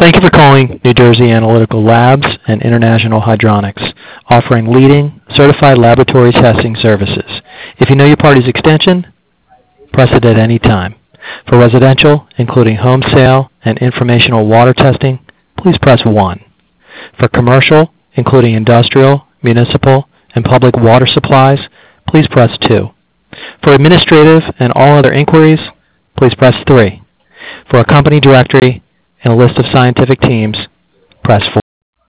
Thank you for calling New Jersey Analytical Labs and International Hydronics, offering leading certified laboratory testing services. If you know your party's extension, press it at any time. For residential, including home sale and informational water testing, please press 1. For commercial, including industrial, municipal, and public water supplies, please press 2. For administrative and all other inquiries, please press 3. For a company directory and a list of scientific teams, press 4.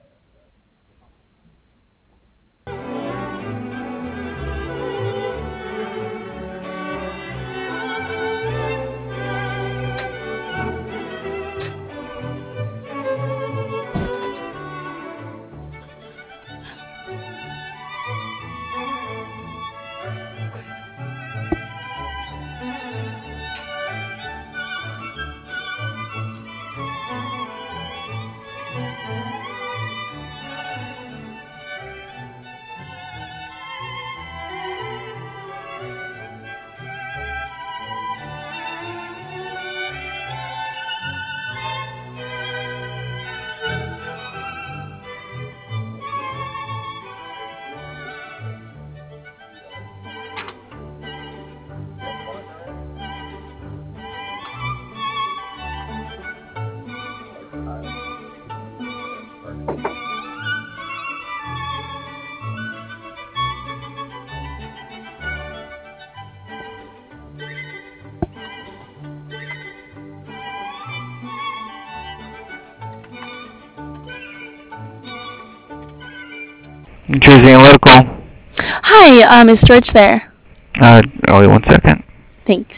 New Jersey Analytical. Hi, is George there? Only 1 second. Thanks.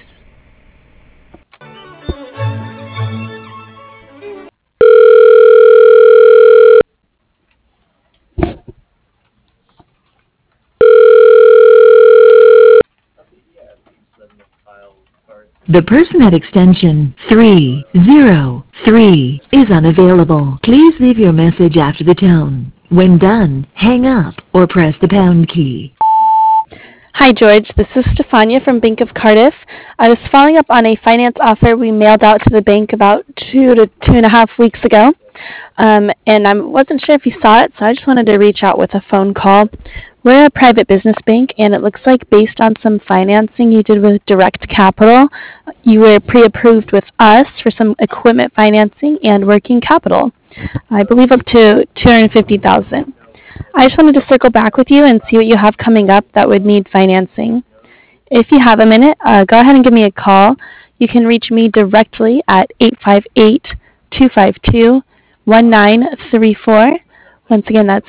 The person at extension 303 is unavailable. Please leave your message after the tone. When done, hang up or press the pound key. Hi, George. This is Stefania from Bank of Cardiff. I was following up on a finance offer we mailed out to the bank about 2 to 2.5 weeks ago. And I wasn't sure if you saw it, so I just wanted to reach out with a phone call. We're a private business bank, and it looks like based on some financing you did with Direct Capital, you were pre-approved with us for some equipment financing and working capital. I believe up to $250,000. I just wanted to circle back with you and see what you have coming up that would need financing. If you have a minute, go ahead and give me a call. You can reach me directly at 858-252-1934. Once again, that's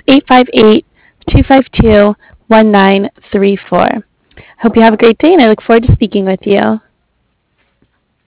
858-252-1934. Hope you have a great day, and I look forward to speaking with you.